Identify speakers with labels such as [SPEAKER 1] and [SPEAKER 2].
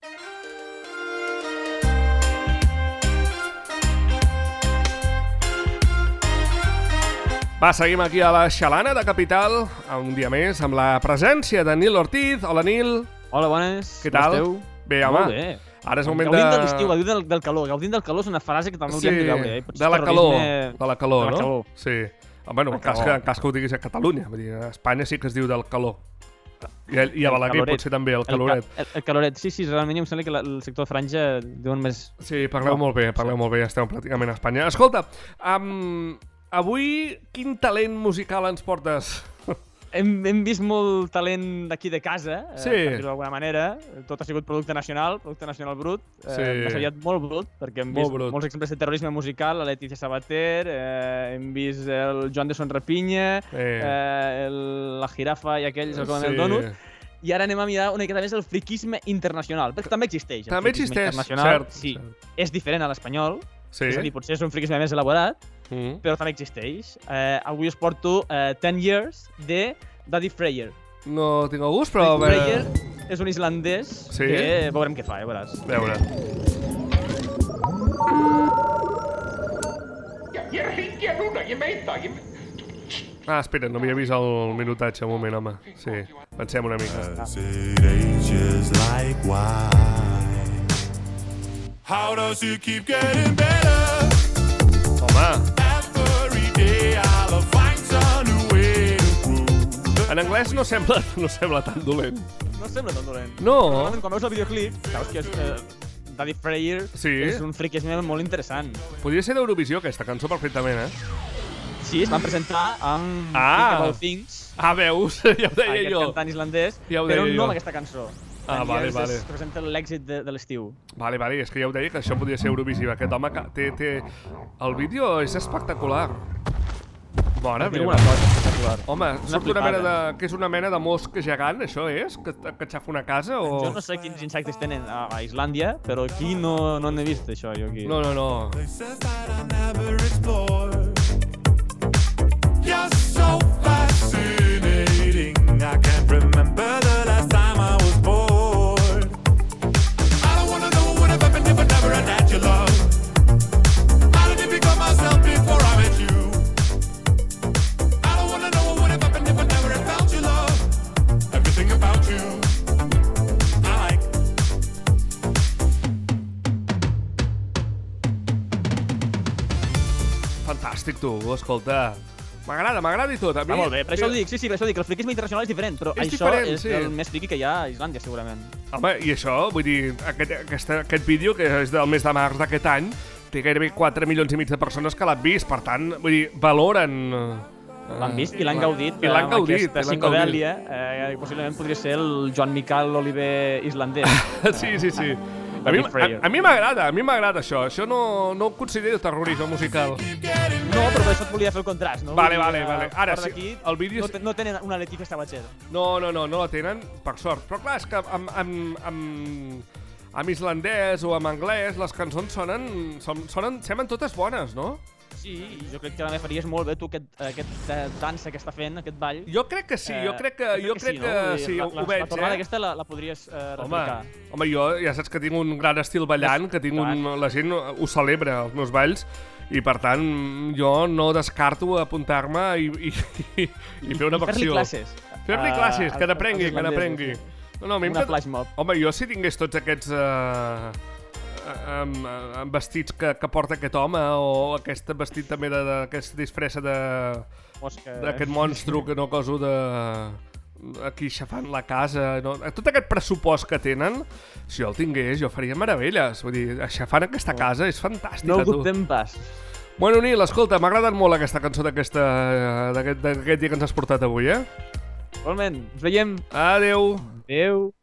[SPEAKER 1] Va, seguim aquí a la Xalana de Capital, un dia més, amb la presència de Nil Ortiz. Hola, Nil.
[SPEAKER 2] Hola, bones.
[SPEAKER 1] Què tal?
[SPEAKER 2] Com esteu?
[SPEAKER 1] Bé, home.
[SPEAKER 2] Molt bé.
[SPEAKER 1] Ara és moment de...
[SPEAKER 2] Gaudint de l'estiu, gaudint del calor. Gaudint del calor és una frase que també hauríem de veure.
[SPEAKER 1] De la calor, no? Sí. Bueno, en cas que ho diguis a Catalunya. Vull dir, a Espanya sí que es diu del calor. I a Balaguer potser també, el caloret.
[SPEAKER 2] El caloret, sí, realment em sembla que el sector de franja diuen més...
[SPEAKER 1] Sí, parleu molt bé, esteu pràcticament a Espanya. Escolta, avui quin talent musical ens portes?
[SPEAKER 2] Hem vist molt talent d'aquí de casa,
[SPEAKER 1] sí.
[SPEAKER 2] Per dir-ho d'alguna manera. Tot ha sigut producte nacional brut. Més aviat molt brut, perquè hem vist molts exemples de terrorisme musical, la Leticia Sabater, hem vist el Joan de Son Rapinya, la Jirafa i aquells, el Comandant Donut. I ara anem a mirar una miqueta més el friquisme internacional, perquè també existeix.
[SPEAKER 1] També existeix, cert.
[SPEAKER 2] Sí, és diferent a l'espanyol,
[SPEAKER 1] és
[SPEAKER 2] a dir, potser és un friquisme més elaborat, però també existeix. Avui us porto 10 Years de Daddy Freyr.
[SPEAKER 1] No tinc el gust, però...
[SPEAKER 2] Daddy Freyr és un islandès que veurem què fa, ja veuràs.
[SPEAKER 1] Veure. Espera, no havia vist el minutatge, un moment, home. Sí, pensem una mica. How does it keep getting better? Home. En anglès no sembla tan dolent.
[SPEAKER 2] No sembla tan dolent.
[SPEAKER 1] No.
[SPEAKER 2] Quan veus el videoclip, saps que Daddy Freyr és un friquisme molt interessant.
[SPEAKER 1] Podria ser d'Eurovisió, aquesta cançó, perfectament,
[SPEAKER 2] Sí, es van presentar amb Think About Things.
[SPEAKER 1] Veus? Ja ho deia jo.
[SPEAKER 2] Aquest cantant islandès, però no amb aquesta cançó.
[SPEAKER 1] Vale.
[SPEAKER 2] Es presenta l'èxit de l'estiu.
[SPEAKER 1] Vale, és que ja ho deia, que això podria ser Eurovisiu. Aquest home té... El vídeo és espectacular. Bona,
[SPEAKER 2] mira.
[SPEAKER 1] Home, surt una mena de... Que és una mena de mosca gegant, això és? Que xafa una casa o...?
[SPEAKER 2] Jo no sé quins insectes tenen a Islàndia, però aquí no n'he vist, això, jo aquí.
[SPEAKER 1] No.
[SPEAKER 3] You're so fascinating, I can't remember the last time I was bored. I don't wanna know what would have happened if I never had had your love. I didn't become myself before I met you. I don't wanna know what would have happened if I never had found your love. Everything about you, I like.
[SPEAKER 1] Fantàstic, tu, escolta. M'agrada i tot.
[SPEAKER 2] Està molt bé, per això ho dic, sí, per això dic, el friquisme internacional és diferent, però això és el més friqui que hi ha a Islàndia, segurament.
[SPEAKER 1] Home, i això, vull dir, aquest vídeo, que és del mes de març d'aquest any, té gairebé 4 milions i mig de persones que l'han vist, per tant, vull dir, valoren...
[SPEAKER 2] L'han vist i l'han gaudit. I l'han gaudit. Aquesta psicodèlia, possiblement podria ser el Joan Miquel Oliver islandès.
[SPEAKER 1] Sí. A mi m'agrada això. Això no ho considero terrorisme musical.
[SPEAKER 2] No, però per això et volia fer el contrast, no?
[SPEAKER 1] Vale. Ara sí, el vídeo...
[SPEAKER 2] No tenen una Leticia Sabater.
[SPEAKER 1] No la tenen, per sort. Però clar, és que amb islandès o amb anglès les cançons semblen totes bones, no?
[SPEAKER 2] Sí, i jo crec que també faries molt bé tu aquesta dansa que està fent, aquest ball.
[SPEAKER 1] Jo crec que sí, ho veig.
[SPEAKER 2] La tornada aquesta la podries replicar.
[SPEAKER 1] Home, jo ja saps que tinc un gran estil ballant, que la gent ho celebra, els meus balls, i per tant jo no descarto apuntar-me i fer una versió. Fer-li classes, que n'aprengui.
[SPEAKER 2] Una flash mob.
[SPEAKER 1] Home, jo si tingués tots aquests... amb vestits que porta aquest home, o aquest vestit també d'aquesta disfressa d'aquest monstru que no coso de... aquí xafant la casa, no? Tot aquest pressupost que tenen, si jo el tingués, jo faria meravelles. Vull dir, aixafant aquesta casa és fantàstica.
[SPEAKER 2] No ho dubtem pas.
[SPEAKER 1] Bueno, Nil, escolta, m'ha agradat molt aquesta cançó d'aquest dia que ens has portat avui,
[SPEAKER 2] Igualment, ens veiem.
[SPEAKER 1] Adéu.
[SPEAKER 2] Adéu.